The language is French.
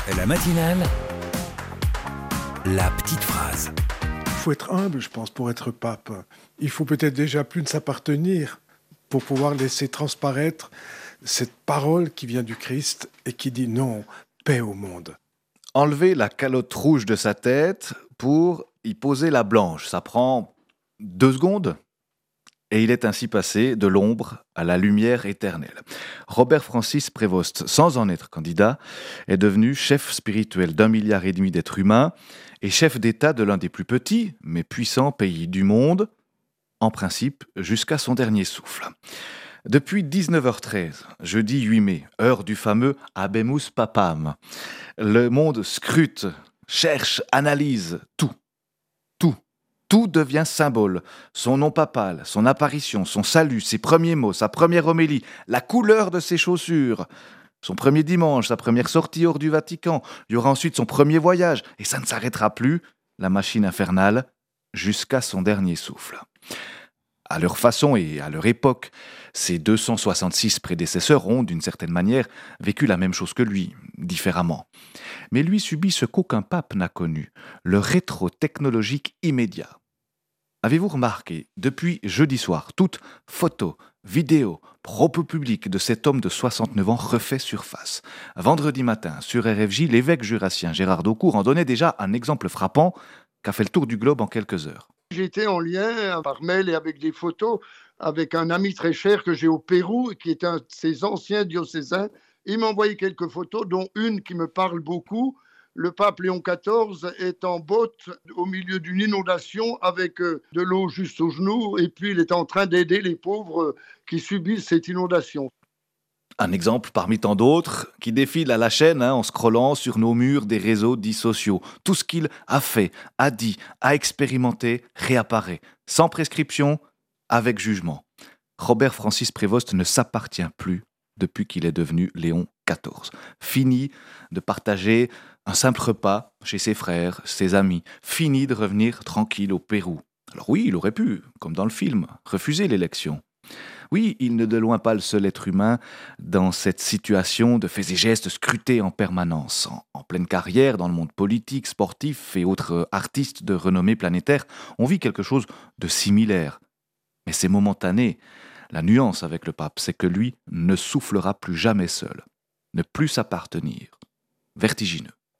La matinale, la petite phrase. Il faut être humble, je pense, pour être pape. Il faut peut-être déjà plus de s'appartenir pour pouvoir laisser transparaître cette parole qui vient du Christ et qui dit non, paix au monde. Enlever la calotte rouge de sa tête pour y poser la blanche. Ça prend 2 secondes. Et il est ainsi passé de l'ombre à la lumière éternelle. Robert Francis Prévost, sans en être candidat, est devenu chef spirituel d'1,5 milliard d'êtres humains et chef d'État de l'un des plus petits, mais puissants pays du monde, en principe jusqu'à son dernier souffle. Depuis 19h13, jeudi 8 mai, heure du fameux Habemus Papam, le monde scrute, cherche, analyse tout. Tout devient symbole. Son nom papal, son apparition, son salut, ses premiers mots, sa première homélie, la couleur de ses chaussures, son premier dimanche, sa première sortie hors du Vatican. Il y aura ensuite son premier voyage, et ça ne s'arrêtera plus, la machine infernale, jusqu'à son dernier souffle. À leur façon et à leur époque, ses 266 prédécesseurs ont, d'une certaine manière, vécu la même chose que lui, différemment. Mais lui subit ce qu'aucun pape n'a connu, le rétro-technologique immédiat. Avez-vous remarqué, depuis jeudi soir, toute photo, vidéo, propos public de cet homme de 69 ans refait surface. Vendredi matin, sur RFJ, l'évêque jurassien Gérard Daucourt en donnait déjà un exemple frappant qu'a fait le tour du globe en quelques heures. J'étais en lien par mail et avec des photos avec un ami très cher que j'ai au Pérou, qui est un de ses anciens diocésains. Il m'a envoyé quelques photos, dont une qui me parle beaucoup. Le pape Léon XIV est en botte au milieu d'une inondation avec de l'eau juste aux genoux, et puis il est en train d'aider les pauvres qui subissent cette inondation. Un exemple parmi tant d'autres qui défile à la chaîne en scrollant sur nos murs des réseaux dits sociaux. Tout ce qu'il a fait, a dit, a expérimenté réapparaît, sans prescription, avec jugement. Robert Francis Prévost ne s'appartient plus depuis qu'il est devenu Léon XIV. Fini de partager un simple repas chez ses frères, ses amis. Fini de revenir tranquille au Pérou. Alors oui, il aurait pu, comme dans le film, refuser l'élection. Oui, il n'est de loin pas le seul être humain dans cette situation de faits et gestes scrutés en permanence. En pleine carrière, dans le monde politique, sportif et autres artistes de renommée planétaire, on vit quelque chose de similaire. Mais c'est momentané. La nuance avec le pape, c'est que lui ne soufflera plus jamais seul. Ne plus s'appartenir. Vertigineux.